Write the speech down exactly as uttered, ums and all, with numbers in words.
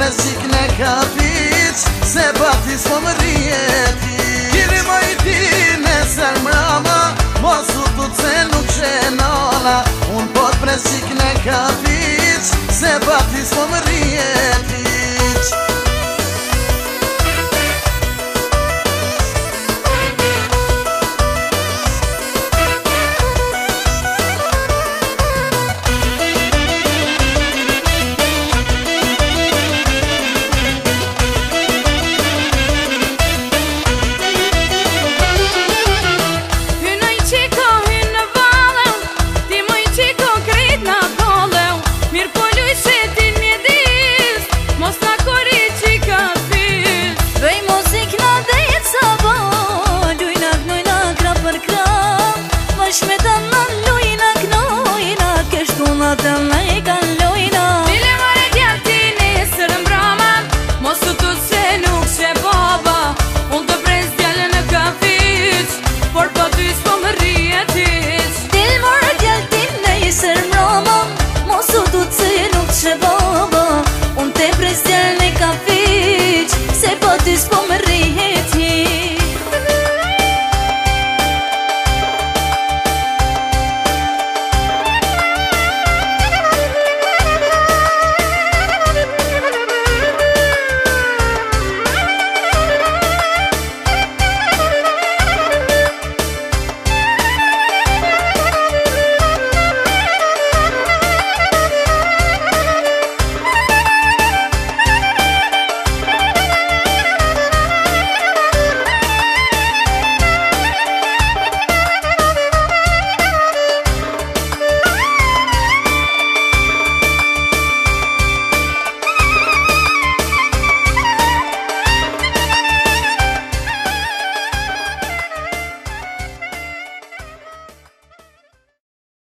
presik në kapic se bati s'po më rjeti. Kiri majti në ser mrama, mos u tut se nuk shenala. Unë po t'presik në kapic se bati s'po më rjeti. Shme të në lujna knojna, kështu në të në